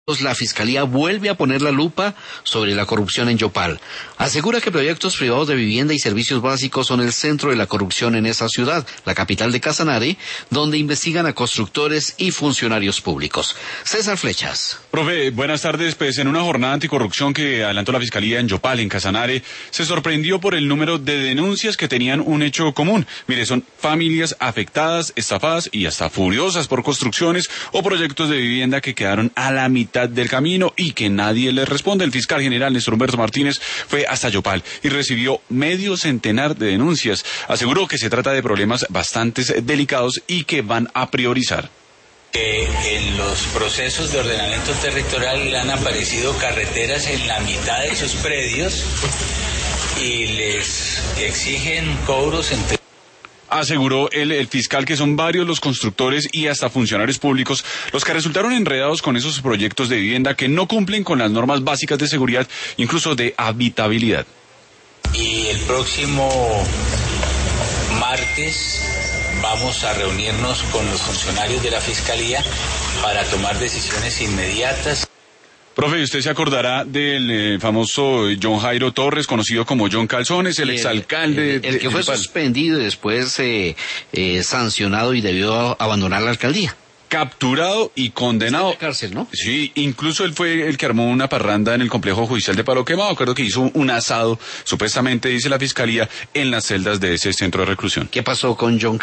La Fiscalía vuelve a poner la lupa sobre la corrupción en Yopal. Asegura que proyectos privados de vivienda y servicios básicos son el centro de la corrupción en esa ciudad, la capital de Casanare, donde investigan a constructores y funcionarios públicos. César Flechas. Profe, buenas tardes. Pues en una jornada anticorrupción que adelantó la Fiscalía en Yopal, en Casanare, se sorprendió por el número de denuncias que tenían un hecho común. Mire, son familias afectadas, estafadas y hasta furiosas por construcciones o proyectos de vivienda que quedaron a la mitad del camino y que nadie les responde. El fiscal general Néstor Humberto Martínez fue hasta Yopal y recibió medio centenar de denuncias. Aseguró que se trata de problemas bastante delicados y que van a priorizar. En los procesos de ordenamiento territorial le han aparecido carreteras en la mitad de sus predios y les exigen cobros entre... Aseguró el fiscal que son varios los constructores y hasta funcionarios públicos los que resultaron enredados con esos proyectos de vivienda que no cumplen con las normas básicas de seguridad, incluso de habitabilidad. Y el próximo martes vamos a reunirnos con los funcionarios de la Fiscalía para tomar decisiones inmediatas. Profe, usted se acordará del famoso John Jairo Torres, conocido como John Calzones, el exalcalde. El que fue suspendido y después sancionado y debió abandonar la alcaldía. Capturado y condenado. En la cárcel, ¿no? Sí, incluso él fue el que armó una parranda en el complejo judicial de Palo Quemado. Acuerdo que hizo un asado, supuestamente dice la Fiscalía, en las celdas de ese centro de reclusión. ¿Qué pasó con John